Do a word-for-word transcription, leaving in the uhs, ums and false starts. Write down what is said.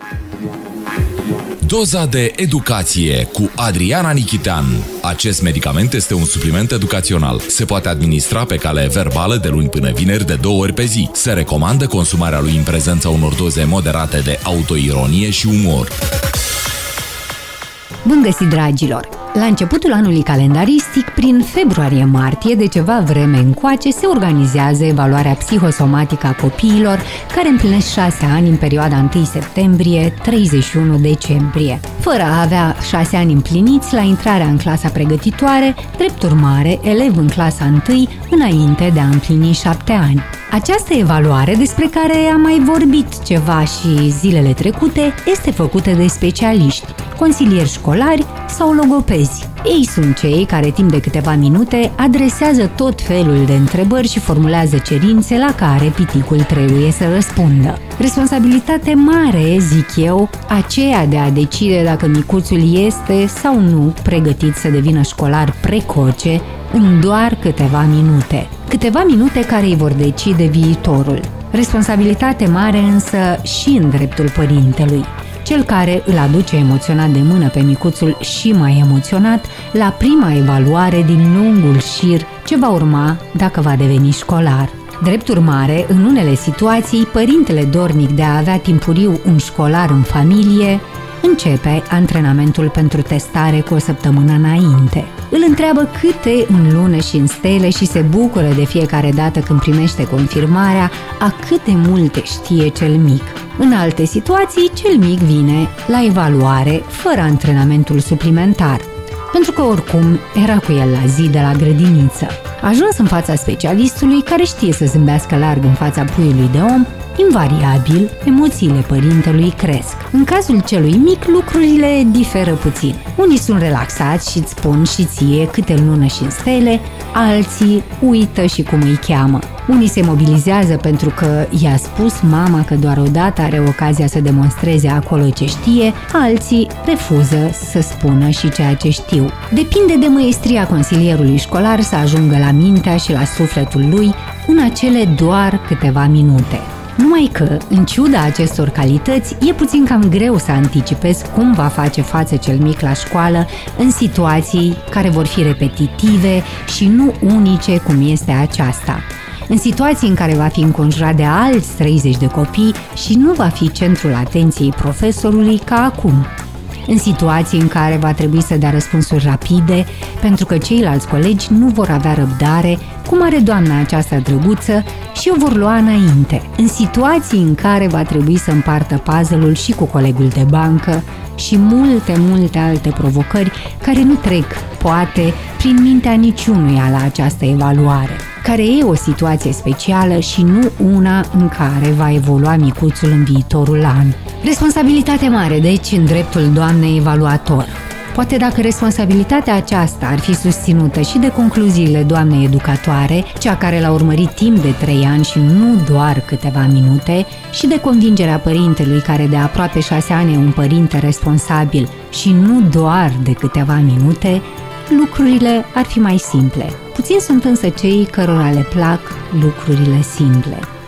Doza de educație cu Adriana Nichitean. Acest medicament este un supliment educațional. Se poate administra pe cale verbală de luni până vineri de două ori pe zi. Se recomandă consumarea lui în prezența unor doze moderate de autoironie și umor. Bun găsit, dragilor! La începutul anului calendaristic, prin februarie-martie, de ceva vreme încoace, se organizează evaluarea psihosomatică a copiilor care împlinesc șase ani în perioada întâi septembrie - treizeci și unu decembrie. Fără a avea șase ani împliniți la intrarea în clasa pregătitoare, drept urmare, elev în clasa întâi înainte de a împlini șapte ani. Această evaluare, despre care am mai vorbit ceva și zilele trecute, este făcută de specialiști, consilieri școlari sau logopezi. Ei sunt cei care timp de câteva minute adresează tot felul de întrebări și formulează cerințe la care piticul trebuie să răspundă. Responsabilitate mare, zic eu, aceea de a decide dacă micuțul este sau nu pregătit să devină școlar precoce în doar câteva minute. Câteva minute care îi vor decide viitorul. Responsabilitate mare însă și în dreptul părintelui, cel care îl aduce emoționat de mână pe micuțul și mai emoționat la prima evaluare din lungul șir ce va urma dacă va deveni școlar. Drept urmare, în unele situații, părintele dornic de a avea timpuriu un școlar în familie începe antrenamentul pentru testare cu o săptămână înainte. Îl întreabă câte în lună și în stele și se bucură de fiecare dată când primește confirmarea a cât de multe știe cel mic. În alte situații, cel mic vine la evaluare fără antrenamentul suplimentar, pentru că oricum era cu el la zi de la grădiniță. Ajuns în fața specialistului, care știe să zâmbească larg în fața puiului de om, invariabil, emoțiile părintelui cresc. În cazul celui mic, lucrurile diferă puțin. Unii sunt relaxați și îți spun și ție câte lună și în stele, alții uită și cum îi cheamă. Unii se mobilizează pentru că i-a spus mama că doar odată are ocazia să demonstreze acolo ce știe, alții refuză să spună și ceea ce știu. Depinde de măestria consilierului școlar să ajungă la mintea și la sufletul lui în acele doar câteva minute. Numai că, în ciuda acestor calități, e puțin cam greu să anticipezi cum va face față cel mic la școală în situații care vor fi repetitive și nu unice cum este aceasta. În situații în care va fi înconjurat de alți treizeci de copii și nu va fi centrul atenției profesorului ca acum. În situații în care va trebui să dea răspunsuri rapide, pentru că ceilalți colegi nu vor avea răbdare, cum are doamna aceasta drăguță, și o vor lua înainte. În situații în care va trebui să împartă puzzle-ul și cu colegul de bancă și multe, multe alte provocări care nu trec, poate, prin mintea niciunuia la această evaluare, care e o situație specială și nu una în care va evolua micuțul în viitorul an. Responsabilitate mare, deci, în dreptul doamnei evaluator. Poate dacă responsabilitatea aceasta ar fi susținută și de concluziile doamnei educatoare, cea care l-a urmărit timp de trei ani și nu doar câteva minute, și de convingerea părintelui care de aproape șase ani e un părinte responsabil și nu doar de câteva minute, lucrurile ar fi mai simple. Puțini sunt însă cei cărora le plac lucrurile simple.